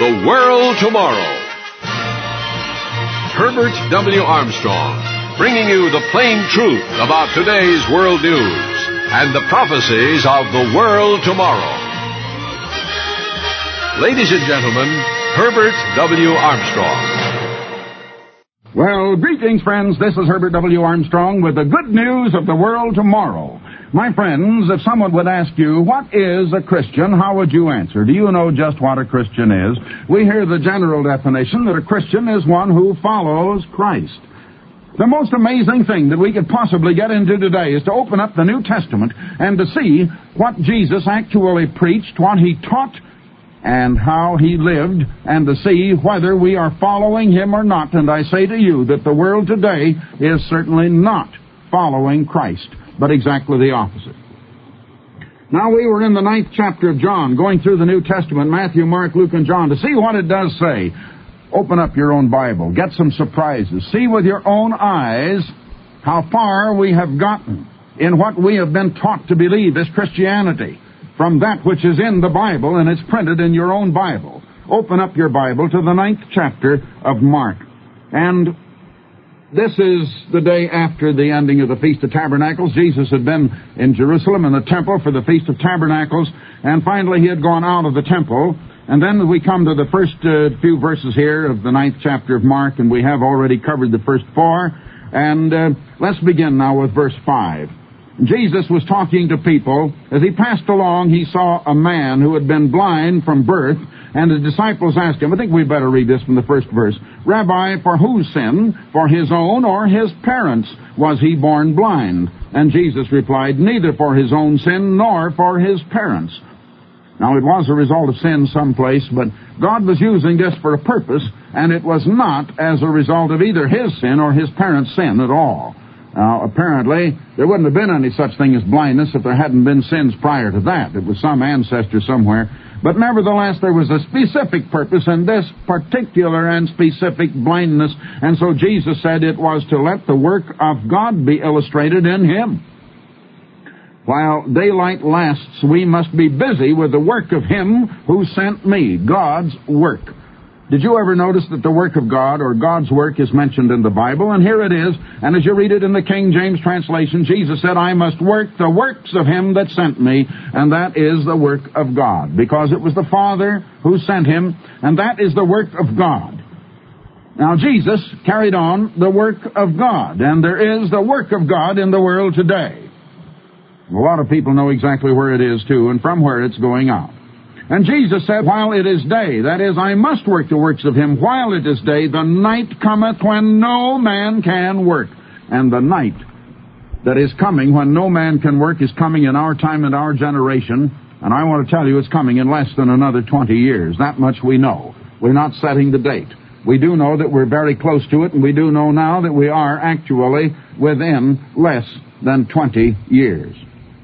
The World Tomorrow. Herbert W. Armstrong, bringing you the plain truth about today's world news and the prophecies of the world tomorrow. Ladies and gentlemen, Herbert W. Armstrong. Well, greetings, friends. This is Herbert W. Armstrong with the good news of the world tomorrow. My friends, if someone would ask you, what is a Christian, how would you answer? Do you know just what a Christian is? We hear the general definition that a Christian is one who follows Christ. The most amazing thing that we could possibly get into today is to open up the New Testament and to see what Jesus actually preached, what he taught, and how he lived, and to see whether we are following him or not. And I say to you that the world today is certainly not following Christ, but exactly the opposite. Now, we were in the 9th chapter of John, going through the New Testament, Matthew, Mark, Luke, and John, to see what it does say. Open up your own Bible. Get some surprises. See with your own eyes how far we have gotten in what we have been taught to believe as Christianity from that which is in the Bible, and it's printed in your own Bible. Open up your Bible to the 9th chapter of Mark. And this is the day after the ending of the Feast of Tabernacles. Jesus had been in Jerusalem in the temple for the Feast of Tabernacles, and finally he had gone out of the temple. And then we come to the first few verses here of the 9th chapter of Mark, and we have already covered the first 4. And let's begin now with verse 5. Jesus was talking to people. As he passed along, he saw a man who had been blind from birth, and the disciples asked him, I think we better read this from the first verse, Rabbi, for whose sin, for his own or his parents, was he born blind? And Jesus replied, neither for his own sin nor for his parents. Now, it was a result of sin someplace, but God was using this for a purpose, and it was not as a result of either his sin or his parents' sin at all. Now, apparently, there wouldn't have been any such thing as blindness if there hadn't been sins prior to that. It was some ancestor somewhere. But nevertheless, there was a specific purpose in this particular and specific blindness. And so Jesus said it was to let the work of God be illustrated in him. While daylight lasts, we must be busy with the work of him who sent me, God's work. Did you ever notice that the work of God, or God's work, is mentioned in the Bible? And here it is. And as you read it in the King James translation, Jesus said, I must work the works of him that sent me, and that is the work of God. Because it was the Father who sent him, and that is the work of God. Now, Jesus carried on the work of God, and there is the work of God in the world today. A lot of people know exactly where it is, too, and from where it's going out. And Jesus said, while it is day, that is, I must work the works of him while it is day, the night cometh when no man can work. And the night that is coming when no man can work is coming in our time and our generation. And I want to tell you it's coming in less than another 20 years. That much we know. We're not setting the date. We do know that we're very close to it, and we do know now that we are actually within less than 20 years.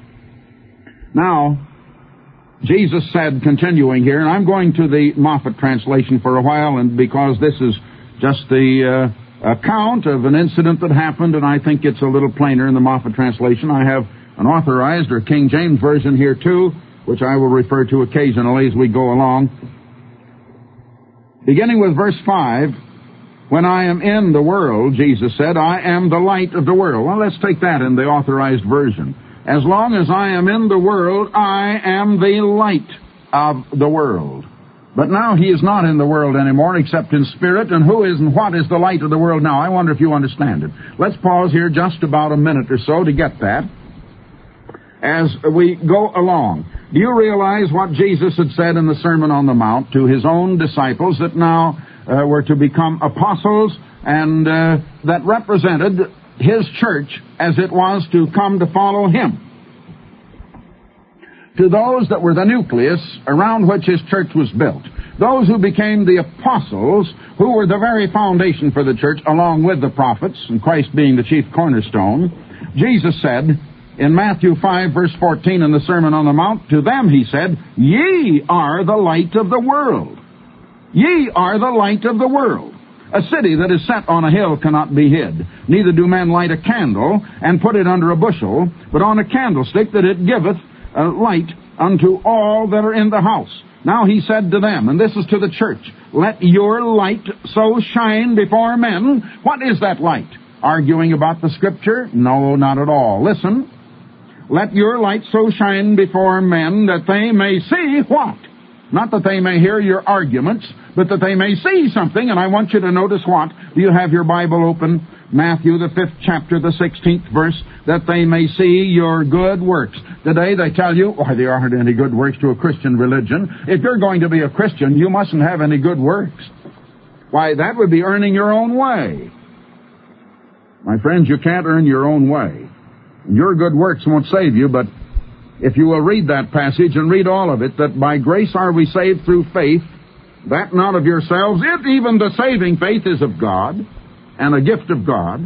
Now, Jesus said, continuing here, and I'm going to the Moffat translation for a while, and because this is just the account of an incident that happened, and I think it's a little plainer in the Moffat translation. I have an authorized or King James version here too, which I will refer to occasionally as we go along. Beginning with verse 5, when I am in the world, Jesus said, I am the light of the world. Well, let's take that in the authorized version. As long as I am in the world, I am the light of the world. But now he is not in the world anymore except in spirit. And who is and what is the light of the world now? I wonder if you understand it. Let's pause here just about a minute or so to get that as we go along. Do you realize what Jesus had said in the Sermon on the Mount to his own disciples that now were to become apostles and that represented his church as it was to come to follow him? To those that were the nucleus around which his church was built, those who became the apostles, who were the very foundation for the church, along with the prophets, and Christ being the chief cornerstone, Jesus said in Matthew 5, verse 14 in the Sermon on the Mount, to them he said, ye are the light of the world. Ye are the light of the world. A city that is set on a hill cannot be hid. Neither do men light a candle and put it under a bushel, but on a candlestick, that it giveth light unto all that are in the house. Now he said to them, and this is to the church, let your light so shine before men. What is that light? Arguing about the Scripture? No, not at all. Listen. Let your light so shine before men that they may see what? Not that they may hear your arguments, but that they may see something. And I want you to notice what? Do you have your Bible open? Matthew, the 5th chapter, the 16th verse, that they may see your good works. Today they tell you, why, there aren't any good works to a Christian religion. If you're going to be a Christian, you mustn't have any good works. Why, that would be earning your own way. My friends, you can't earn your own way. Your good works won't save you, but if you will read that passage and read all of it, that by grace are we saved through faith, that not of yourselves, if even the saving faith is of God, and a gift of God.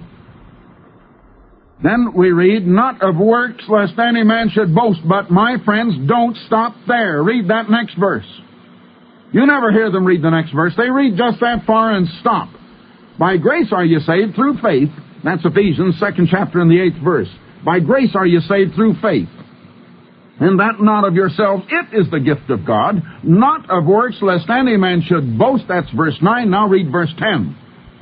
Then we read, not of works, lest any man should boast. But, my friends, don't stop there. Read that next verse. You never hear them read the next verse. They read just that far and stop. By grace are you saved through faith. That's Ephesians 2nd chapter and the 8th verse. By grace are you saved through faith. And that not of yourselves, it is the gift of God, not of works, lest any man should boast. That's verse 9. Now read verse 10.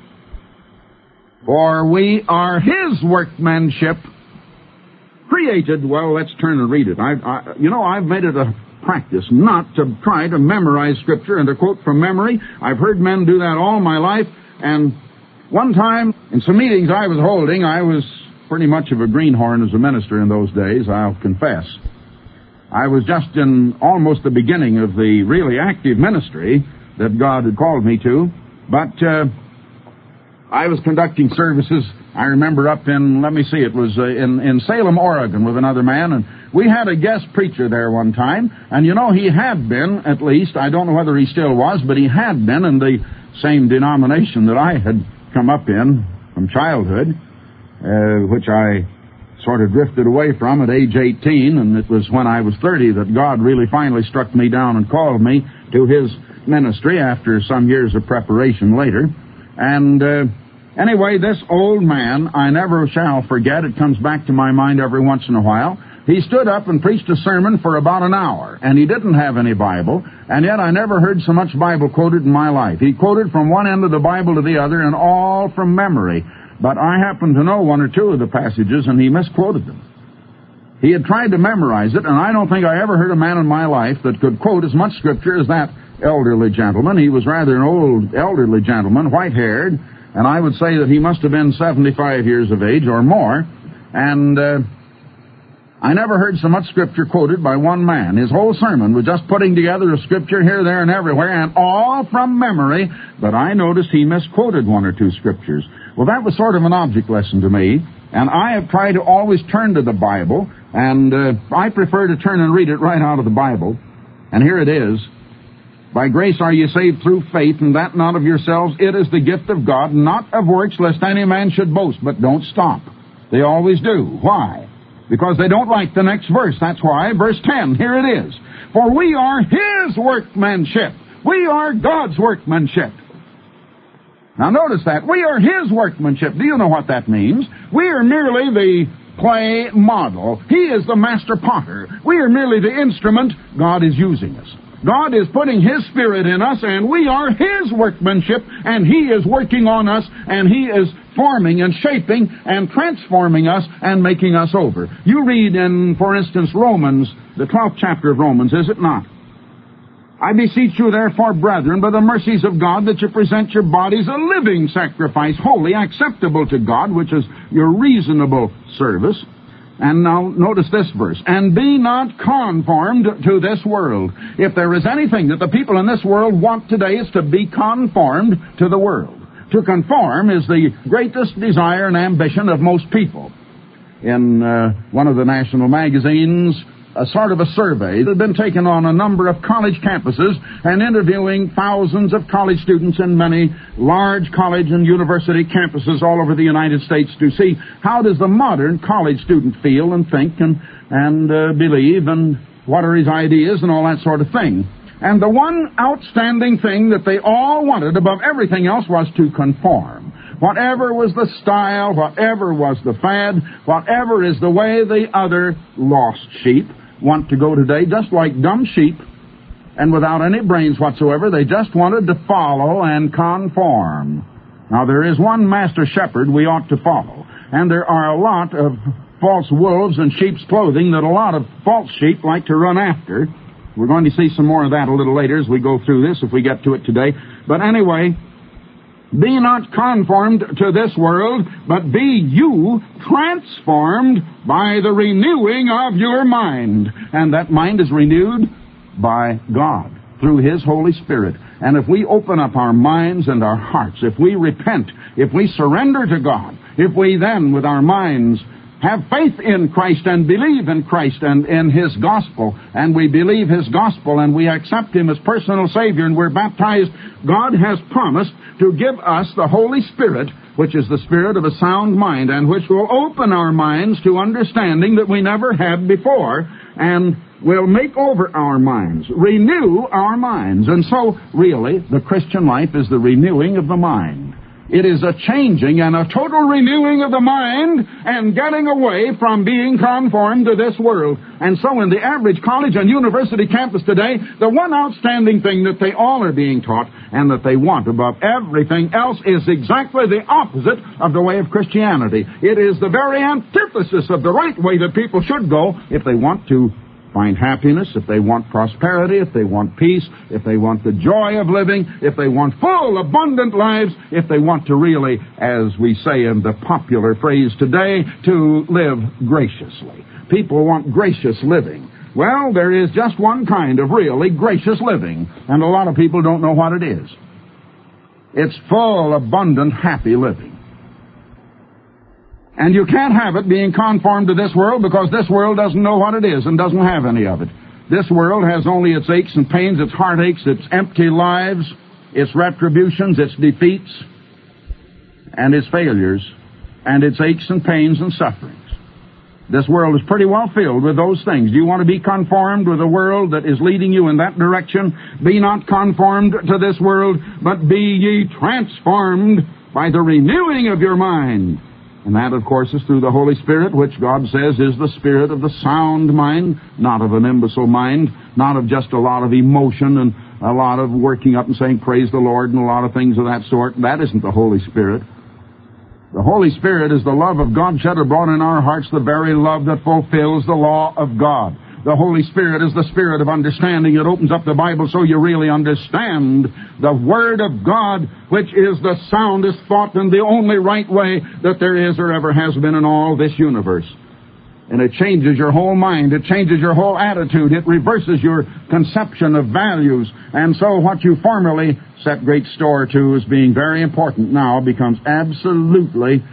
For we are His workmanship, created. Well, let's turn and read it. I've made it a practice not to try to memorize Scripture and to quote from memory. I've heard men do that all my life, and one time in some meetings I was holding, I was pretty much of a greenhorn as a minister in those days, I'll confess. I was just in almost the beginning of the really active ministry that God had called me to, but I was conducting services, I remember up in, it was in Salem, Oregon with another man, and we had a guest preacher there one time, and he had been, at least, I don't know whether he still was, but he had been in the same denomination that I had come up in from childhood, which I sort of drifted away from at age 18, and it was when I was 30 that God really finally struck me down and called me to His ministry after some years of preparation later. And anyway, this old man, I never shall forget, it comes back to my mind every once in a while. He stood up and preached a sermon for about an hour, and he didn't have any Bible, and yet I never heard so much Bible quoted in my life. He quoted from one end of the Bible to the other, and all from memory. But I happen to know one or two of the passages, and he misquoted them. He had tried to memorize it, and I don't think I ever heard a man in my life that could quote as much Scripture as that elderly gentleman. He was rather an old elderly gentleman, white-haired, and I would say that he must have been 75 years of age or more, and I never heard so much Scripture quoted by one man. His whole sermon was just putting together a Scripture here, there, and everywhere, and all from memory, but I noticed he misquoted one or two Scriptures. Well, that was sort of an object lesson to me, and I have tried to always turn to the Bible, and I prefer to turn and read it right out of the Bible, and here it is. By grace are you saved through faith, and that not of yourselves. It is the gift of God, not of works, lest any man should boast. But don't stop. They always do. Why? Because they don't like the next verse. That's why. Verse 10, here it is. For we are His workmanship. We are God's workmanship. Now notice that. We are His workmanship. Do you know what that means? We are merely the clay model. He is the master potter. We are merely the instrument God is using us. God is putting His Spirit in us, and we are His workmanship, and He is working on us, and He is forming and shaping and transforming us and making us over. You read in, for instance, Romans, the 12th chapter of Romans, is it not? I beseech you, therefore, brethren, by the mercies of God, that you present your bodies a living sacrifice, holy, acceptable to God, which is your reasonable service. And now notice this verse, and be not conformed to this world. If there is anything that the people in this world want today, it's to be conformed to the world. To conform is the greatest desire and ambition of most people. In one of the national magazines, a sort of a survey that had been taken on a number of college campuses and interviewing thousands of college students in many large college and university campuses all over the United States to see how does the modern college student feel and think and believe, and what are his ideas and all that sort of thing. And the one outstanding thing that they all wanted above everything else was to conform. Whatever was the style, whatever was the fad, whatever is the way the other lost sheep want to go today, just like dumb sheep and without any brains whatsoever. They just wanted to follow and conform. Now, there is one master shepherd we ought to follow, and there are a lot of false wolves in sheep's clothing that a lot of false sheep like to run after. We're going to see some more of that a little later as we go through this, if we get to it today. But anyway, be not conformed to this world, but be you transformed by the renewing of your mind. And that mind is renewed by God through His Holy Spirit. And if we open up our minds and our hearts, if we repent, if we surrender to God, if we then, with our minds, have faith in Christ and believe in Christ and in His gospel, and we believe His gospel and we accept Him as personal Savior and we're baptized, God has promised to give us the Holy Spirit, which is the spirit of a sound mind, and which will open our minds to understanding that we never had before, and will make over our minds, renew our minds. And so, really, the Christian life is the renewing of the mind. It is a changing and a total renewing of the mind and getting away from being conformed to this world. And so in the average college and university campus today, the one outstanding thing that they all are being taught and that they want above everything else is exactly the opposite of the way of Christianity. It is the very antithesis of the right way that people should go if they want to find happiness, if they want prosperity, if they want peace, if they want the joy of living, if they want full, abundant lives, if they want to really, as we say in the popular phrase today, to live graciously. People want gracious living. Well, there is just one kind of really gracious living, and a lot of people don't know what it is. It's full, abundant, happy living. And you can't have it being conformed to this world because this world doesn't know what it is and doesn't have any of it. This world has only its aches and pains, its heartaches, its empty lives, its retributions, its defeats, and its failures, and its aches and pains and sufferings. This world is pretty well filled with those things. Do you want to be conformed with a world that is leading you in that direction? Be not conformed to this world, but be ye transformed by the renewing of your mind. And that, of course, is through the Holy Spirit, which God says is the spirit of the sound mind, not of an imbecile mind, not of just a lot of emotion and a lot of working up and saying, praise the Lord, and a lot of things of that sort. That isn't the Holy Spirit. The Holy Spirit is the love of God shed abroad in our hearts, the very love that fulfills the law of God. The Holy Spirit is the spirit of understanding. It opens up the Bible so you really understand the Word of God, which is the soundest thought and the only right way that there is or ever has been in all this universe. And it changes your whole mind. It changes your whole attitude. It reverses your conception of values. And so what you formerly set great store to as being very important now becomes absolutely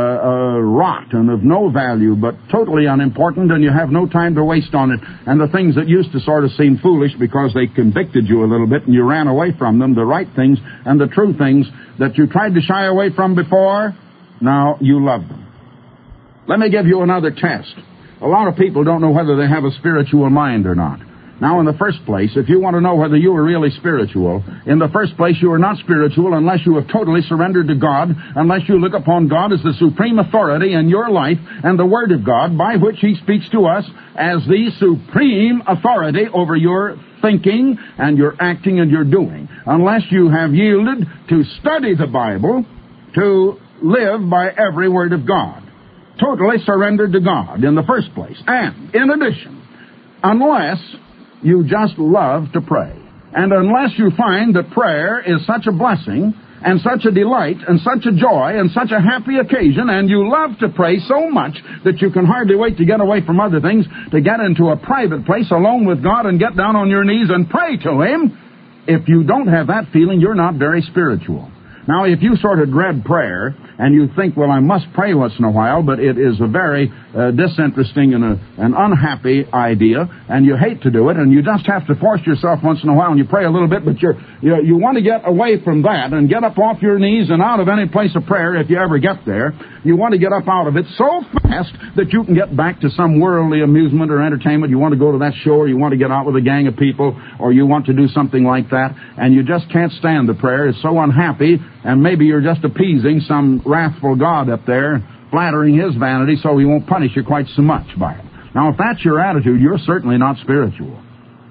rot and of no value, but totally unimportant, and you have no time to waste on it. And the things that used to sort of seem foolish because they convicted you a little bit and you ran away from them, the right things and the true things that you tried to shy away from before, now you love them. Let me give you another test. A lot of people don't know whether they have a spiritual mind or not. Now, in the first place, if you want to know whether you are really spiritual, in the first place, you are not spiritual unless you have totally surrendered to God, unless you look upon God as the supreme authority in your life and the Word of God by which He speaks to us as the supreme authority over your thinking and your acting and your doing. Unless you have yielded to study the Bible, to live by every word of God. Totally surrendered to God in the first place. And, in addition, unless you just love to pray. And unless you find that prayer is such a blessing and such a delight and such a joy and such a happy occasion, and you love to pray so much that you can hardly wait to get away from other things, to get into a private place alone with God and get down on your knees and pray to Him, if you don't have that feeling, you're not very spiritual. Now, if you sort of dread prayer, and you think, well, I must pray once in a while, but it is a very disinteresting and an unhappy idea, and you hate to do it, and you just have to force yourself once in a while, and you pray a little bit, but you want to get away from that and get up off your knees and out of any place of prayer if you ever get there. You want to get up out of it so fast that you can get back to some worldly amusement or entertainment. You want to go to that show, or you want to get out with a gang of people, or you want to do something like that, and you just can't stand the prayer. It's so unhappy, and maybe you're just appeasing some wrathful God up there, flattering His vanity so He won't punish you quite so much by it. Now, if that's your attitude, you're certainly not spiritual.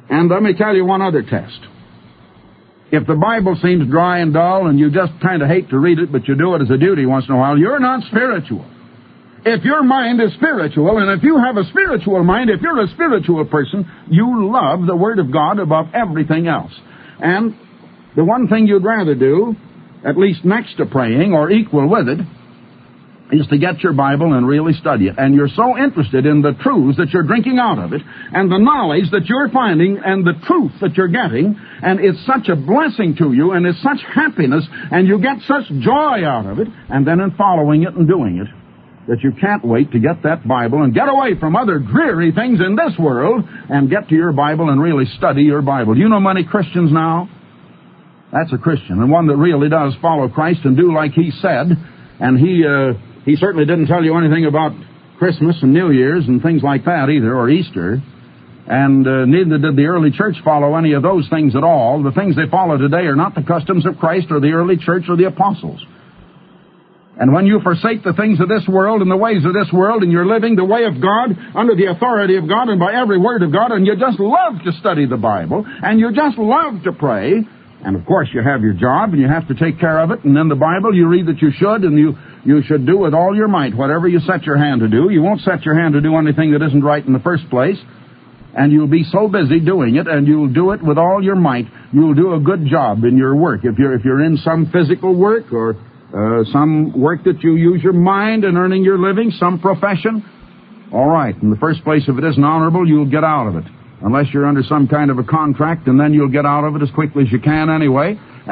And let me tell you one other test. If the Bible seems dry and dull and you just kind of hate to read it, but you do it as a duty once in a while, you're not spiritual. If your mind is spiritual, and if you have a spiritual mind, if you're a spiritual person, you love the Word of God above everything else. And the one thing you'd rather do, at least next to praying or equal with it, is to get your Bible and really study it. And you're so interested in the truths that you're drinking out of it, and the knowledge that you're finding, and the truth that you're getting, and it's such a blessing to you, and it's such happiness, and you get such joy out of it, and then in following it and doing it, that you can't wait to get that Bible and get away from other dreary things in this world and get to your Bible and really study your Bible. Do you know many Christians now? That's a Christian, and one that really does follow Christ and do like He said. And He certainly didn't tell you anything about Christmas and New Year's and things like that either, or Easter. And neither did the early church follow any of those things at all. The things they follow today are not the customs of Christ or the early church or the apostles. And when you forsake the things of this world and the ways of this world, and you're living the way of God, under the authority of God and by every word of God, and you just love to study the Bible, and you just love to pray, and of course you have your job and you have to take care of it, and in the Bible you read that you should, and you should do with all your might whatever you set your hand to do. You won't set your hand to do anything that isn't right in the first place, and you'll be so busy doing it, and you'll do it with all your might. You'll do a good job in your work. If you're in some physical work or some work that you use your mind in earning your living, some profession, all right. In the first place, if it isn't honorable, you'll get out of it. Unless you're under some kind of a contract, and then you'll get out of it as quickly as you can anyway.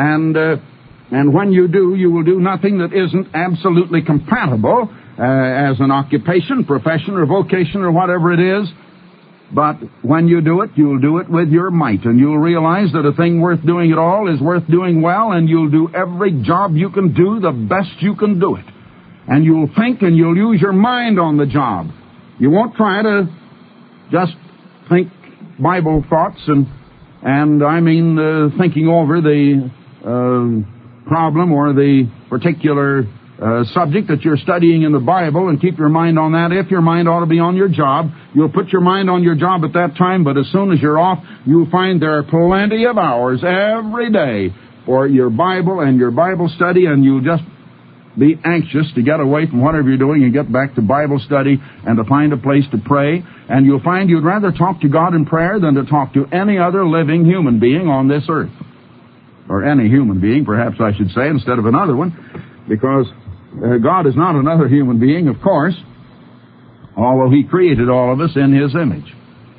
And when you do, you will do nothing that isn't absolutely compatible as an occupation, profession, or vocation, or whatever it is. But when you do it, you'll do it with your might, and you'll realize that a thing worth doing at all is worth doing well, and you'll do every job you can do the best you can do it. And you'll think, and you'll use your mind on the job. You won't try to just think Bible thoughts and I mean thinking over the problem or the particular subject that you're studying in the Bible, and keep your mind on that. If your mind ought to be on your job, you'll put your mind on your job at that time, but as soon as you're off, you'll find there are plenty of hours every day for your Bible and your Bible study, and you'll just be anxious to get away from whatever you're doing and get back to Bible study and to find a place to pray. And you'll find you'd rather talk to God in prayer than to talk to any other living human being on this earth. Or any human being, perhaps I should say, instead of another one, because God is not another human being, of course, although He created all of us in His image.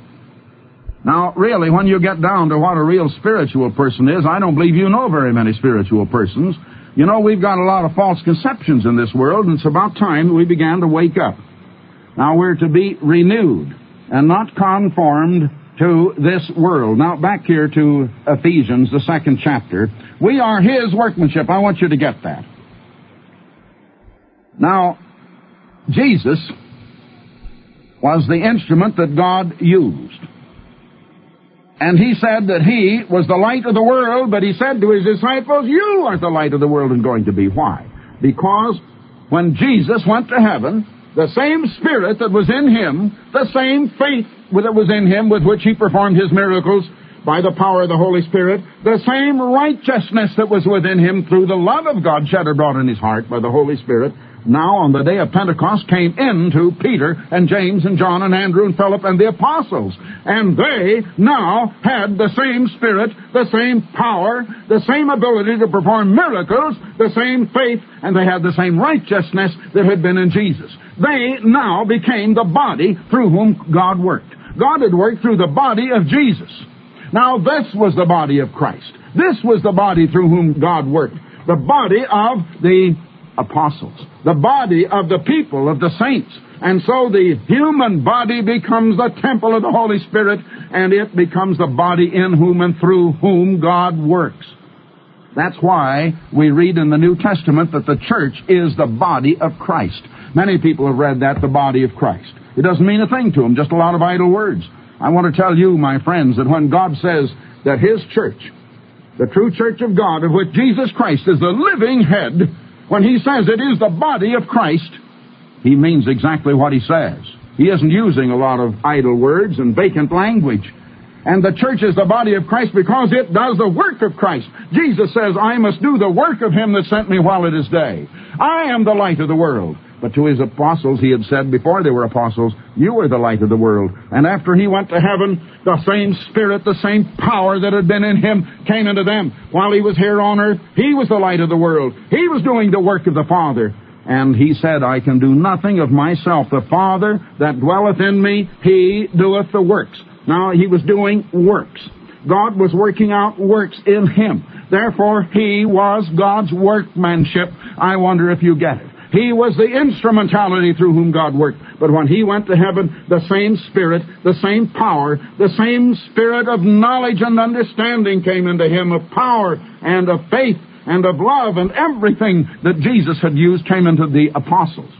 Now, really, when you get down to what a real spiritual person is, I don't believe you know very many spiritual persons. You know, we've got a lot of false conceptions in this world, and it's about time we began to wake up. Now, we're to be renewed and not conformed to this world. Now, back here to Ephesians, the 2nd chapter. We are His workmanship. I want you to get that. Now, Jesus was the instrument that God used. And He said that He was the light of the world, but He said to His disciples, you are the light of the world and going to be. Why? Because when Jesus went to heaven, the same Spirit that was in Him, the same faith that was in Him with which He performed His miracles by the power of the Holy Spirit, the same righteousness that was within Him through the love of God shed abroad in His heart by the Holy Spirit, now on the day of Pentecost came into Peter and James and John and Andrew and Philip and the apostles. And they now had the same Spirit, the same power, the same ability to perform miracles, the same faith, and they had the same righteousness that had been in Jesus. They now became the body through whom God worked. God had worked through the body of Jesus. Now this was the body of Christ. This was the body through whom God worked. The body of the apostles, the body of the people, of the saints. And so the human body becomes the temple of the Holy Spirit, and it becomes the body in whom and through whom God works. That's why we read in the New Testament that the church is the body of Christ. Many people have read that, the body of Christ. It doesn't mean a thing to them, just a lot of idle words. I want to tell you, my friends, that when God says that His church, the true church of God, of which Jesus Christ is the living head, when He says it is the body of Christ, He means exactly what He says. He isn't using a lot of idle words and vacant language. And the church is the body of Christ because it does the work of Christ. Jesus says, I must do the work of him that sent me while it is day. I am the light of the world. But to his apostles he had said before they were apostles, you are the light of the world. And after he went to heaven, the same Spirit, the same power that had been in him came into them. While he was here on earth, he was the light of the world. He was doing the work of the Father. And he said, I can do nothing of myself. The Father that dwelleth in me, he doeth the works. Now, he was doing works. God was working out works in him. Therefore, he was God's workmanship. I wonder if you get it. He was the instrumentality through whom God worked. But when he went to heaven, the same Spirit, the same power, the same Spirit of knowledge and understanding came into him, of power and of faith and of love, and everything that Jesus had used came into the apostles.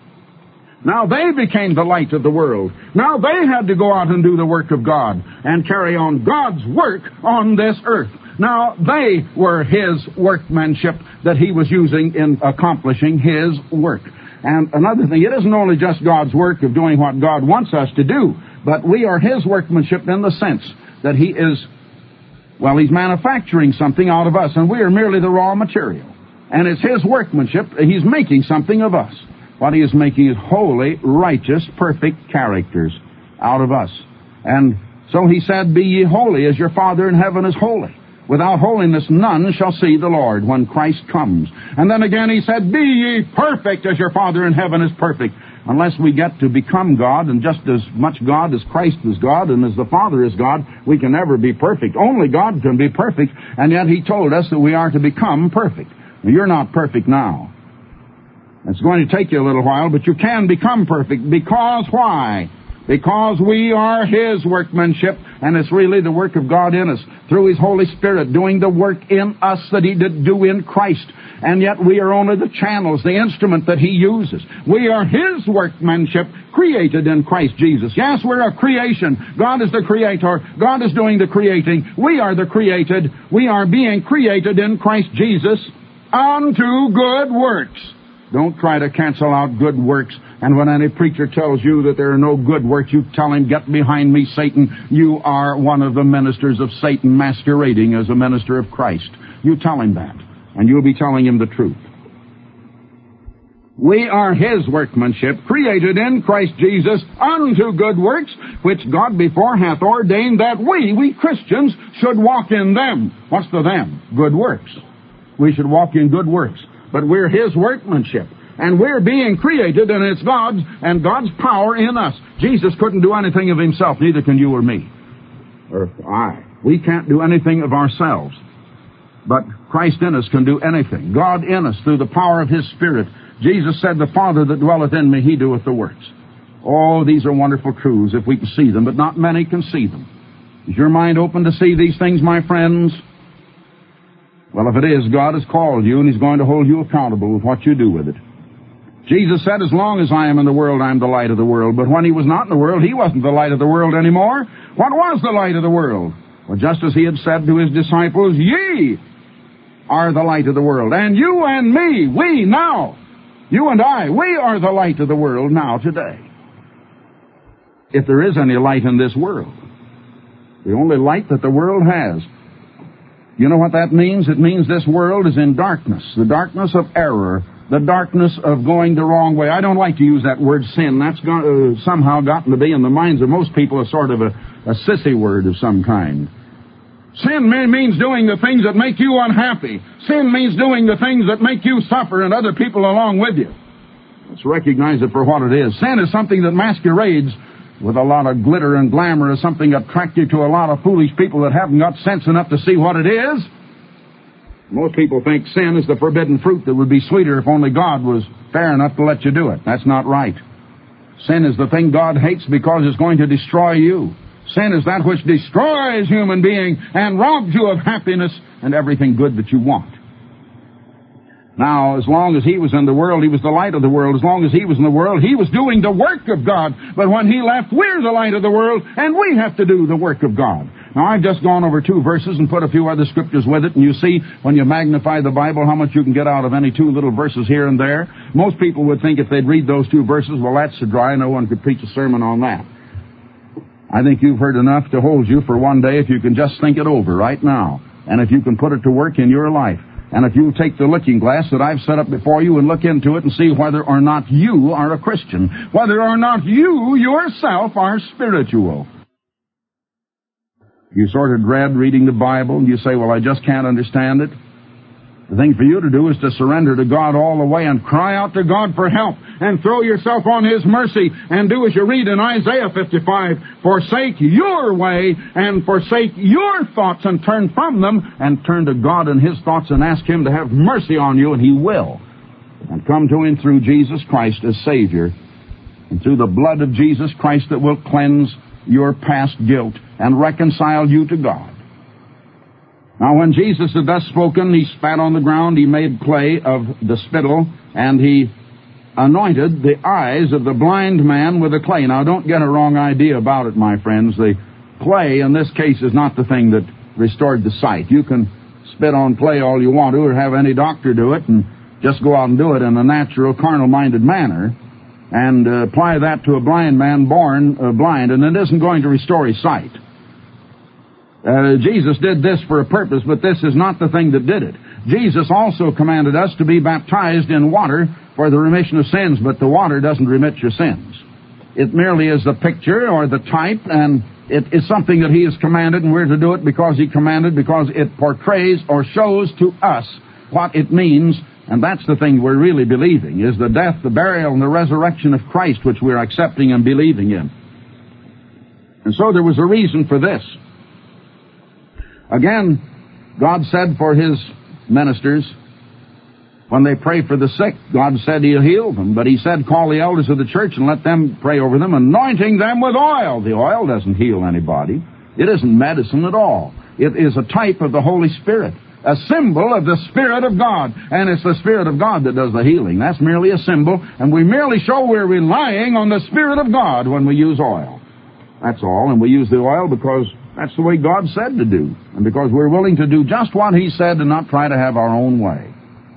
Now they became the light of the world. Now they had to go out and do the work of God and carry on God's work on this earth. Now they were his workmanship that he was using in accomplishing his work. And another thing, it isn't only just God's work of doing what God wants us to do, but we are his workmanship in the sense that he is, well, he's manufacturing something out of us, and we are merely the raw material. And it's his workmanship. He's making something of us. What he is making is holy, righteous, perfect characters out of us. And so he said, be ye holy as your Father in heaven is holy. Without holiness none shall see the Lord when Christ comes. And then again he said, be ye perfect as your Father in heaven is perfect. Unless we get to become God, and just as much God as Christ is God, and as the Father is God, we can never be perfect. Only God can be perfect, and yet he told us that we are to become perfect. Now, you're not perfect now. It's going to take you a little while, but you can become perfect. Because why? Because we are his workmanship, and it's really the work of God in us, through his Holy Spirit, doing the work in us that he did do in Christ. And yet we are only the channels, the instrument that he uses. We are his workmanship, created in Christ Jesus. Yes, we're a creation. God is the creator. God is doing the creating. We are the created. We are being created in Christ Jesus unto good works. Don't try to cancel out good works. And when any preacher tells you that there are no good works, you tell him, get behind me, Satan. You are one of the ministers of Satan masquerading as a minister of Christ. You tell him that, and you'll be telling him the truth. We are his workmanship, created in Christ Jesus unto good works, which God before hath ordained that we Christians, should walk in them. What's the them? Good works. We should walk in good works. But we're his workmanship. And we're being created, and it's God's, and God's power in us. Jesus couldn't do anything of himself, neither can you or me. Or I. We can't do anything of ourselves. But Christ in us can do anything. God in us, through the power of his Spirit. Jesus said, the Father that dwelleth in me, he doeth the works. Oh, these are wonderful truths if we can see them, but not many can see them. Is your mind open to see these things, my friends? Well, if it is, God has called you, and he's going to hold you accountable with what you do with it. Jesus said, as long as I am in the world, I am the light of the world. But when he was not in the world, he wasn't the light of the world anymore. What was the light of the world? Well, just as he had said to his disciples, ye are the light of the world. And you and me, we now, you and I, we are the light of the world now today. If there is any light in this world. The only light that the world has. You know what that means? It means this world is in darkness. The darkness of error. The darkness of going the wrong way. I don't like to use that word sin. That's somehow gotten to be in the minds of most people a sort of a sissy word of some kind. Sin means doing the things that make you unhappy. Sin means doing the things that make you suffer and other people along with you. Let's recognize it for what it is. Sin is something that masquerades with a lot of glitter and glamour, as something attractive to a lot of foolish people that haven't got sense enough to see what it is. Most people think sin is the forbidden fruit that would be sweeter if only God was fair enough to let you do it. That's not right. Sin is the thing God hates because it's going to destroy you. Sin is that which destroys human being and robs you of happiness and everything good that you want. Now, as long as he was in the world, he was the light of the world. As long as he was in the world, he was doing the work of God. But when he left, we're the light of the world, and we have to do the work of God. Now, I've just gone over 2 verses and put a few other scriptures with it, and you see, when you magnify the Bible, how much you can get out of any 2 little verses here and there. Most people would think if they'd read those 2 verses, well, that's so dry, no one could preach a sermon on that. I think you've heard enough to hold you for one day if you can just think it over right now, and if you can put it to work in your life. And if you'll take the looking glass that I've set up before you and look into it and see whether or not you are a Christian, whether or not you yourself are spiritual. You sort of dread reading the Bible, and you say, well, I just can't understand it. The thing for you to do is to surrender to God all the way and cry out to God for help and throw yourself on His mercy and do as you read in Isaiah 55, forsake your way and forsake your thoughts and turn from them and turn to God and His thoughts and ask Him to have mercy on you, and He will. And come to Him through Jesus Christ as Savior and through the blood of Jesus Christ that will cleanse your past guilt and reconcile you to God. Now, when Jesus had thus spoken, He spat on the ground, He made clay of the spittle, and He anointed the eyes of the blind man with the clay. Now, don't get a wrong idea about it, my friends. The clay, in this case, is not the thing that restored the sight. You can spit on clay all you want to, or have any doctor do it, and just go out and do it in a natural, carnal-minded manner, and apply that to a blind man born blind, and it isn't going to restore his sight. Jesus did this for a purpose, but this is not the thing that did it. Jesus also commanded us to be baptized in water for the remission of sins, but the water doesn't remit your sins. It merely is the picture or the type, and it is something that He has commanded, and we're to do it because He commanded, because it portrays or shows to us what it means, and that's the thing we're really believing, is the death, the burial, and the resurrection of Christ, which we're accepting and believing in. And so there was a reason for this. Again, God said for His ministers, when they pray for the sick, God said He'll heal them. But He said, call the elders of the church and let them pray over them, anointing them with oil. The oil doesn't heal anybody. It isn't medicine at all. It is a type of the Holy Spirit, a symbol of the Spirit of God. And it's the Spirit of God that does the healing. That's merely a symbol, and we merely show we're relying on the Spirit of God when we use oil. That's all, and we use the oil because that's the way God said to do, and because we're willing to do just what He said and not try to have our own way.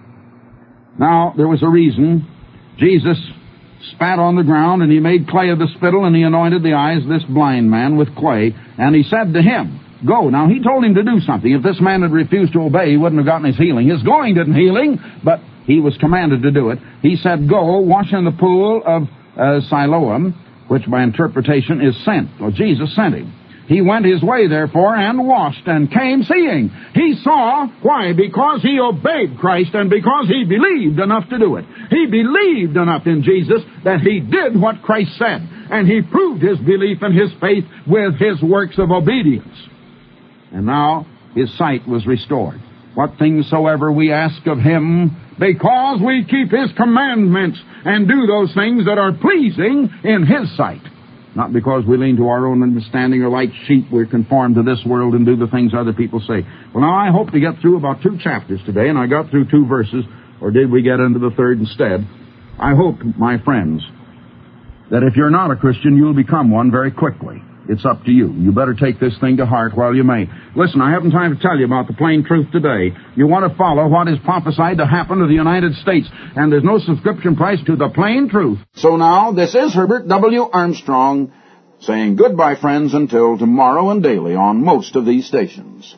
Now, there was a reason. Jesus spat on the ground, and He made clay of the spittle, and He anointed the eyes of this blind man with clay, and He said to him, go. Now, He told him to do something. If this man had refused to obey, he wouldn't have gotten his healing. His going didn't heal him, but he was commanded to do it. He said, go, wash in the pool of Siloam, which by interpretation is sent. Well, Jesus sent him. He went his way, therefore, and washed, and came seeing. He saw. Why? Because he obeyed Christ, and because he believed enough to do it. He believed enough in Jesus that he did what Christ said, and he proved his belief and his faith with his works of obedience. And now his sight was restored. What things soever we ask of Him, because we keep His commandments and do those things that are pleasing in His sight. Not because we lean to our own understanding, or like sheep we're conformed to this world and do the things other people say. Well, now I hope to get through about 2 chapters today, and I got through 2 verses, or did we get into the 3rd instead? I hope, my friends, that if you're not a Christian, you'll become one very quickly. It's up to you. You better take this thing to heart while you may. Listen, I haven't time to tell you about the plain truth today. You want to follow what is prophesied to happen to the United States, and there's no subscription price to the plain truth. So now, this is Herbert W. Armstrong saying goodbye, friends, until tomorrow and daily on most of these stations.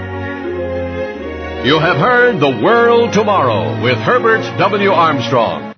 You have heard The World Tomorrow with Herbert W. Armstrong.